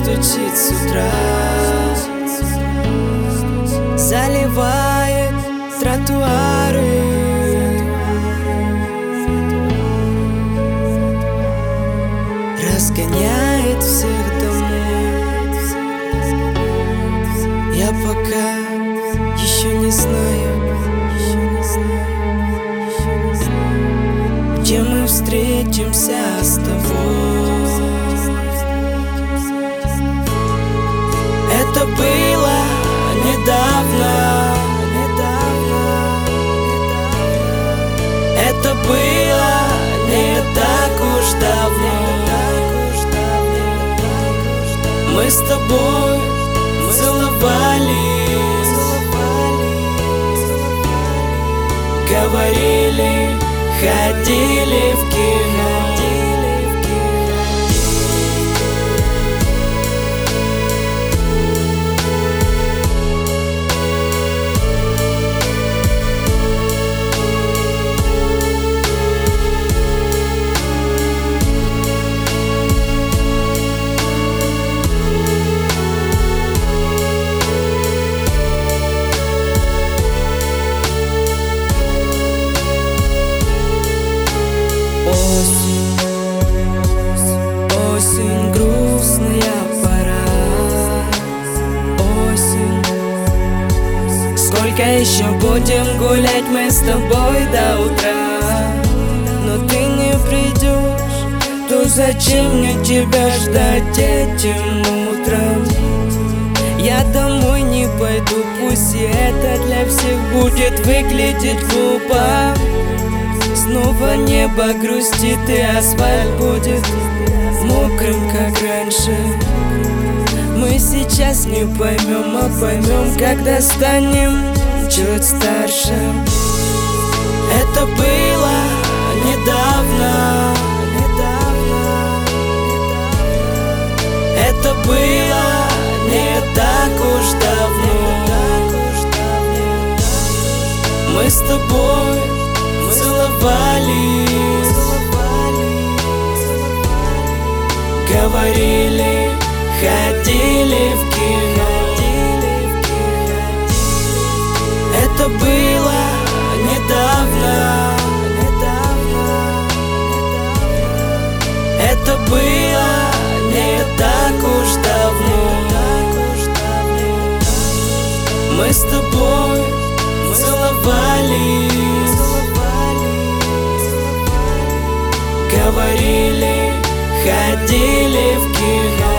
стучит с утра, заливает тротуары, разгоняет всех домой. Я пока еще не знаю, где мы встретимся с тобой. Это было недавно, это было не так уж давно. Мы с тобой целовались, говорили, ходили в кино. Осень, грустная пора. Осень. Сколько еще будем гулять мы с тобой до утра? Но ты не придешь, то зачем мне тебя ждать этим утром? Я домой не пойду, пусть и это для всех будет выглядеть глупо. Снова небо грустит и асфальт будет мокрым, как раньше. Мы сейчас не поймем, а поймем, когда станем чуть старше. Это было недавно, это было не так уж давно. Мы с тобой целовались, говорили, ходили в кино. Это было недавно, это было не так уж давно. Мы с тобой целовались, говорили, ходили в кино.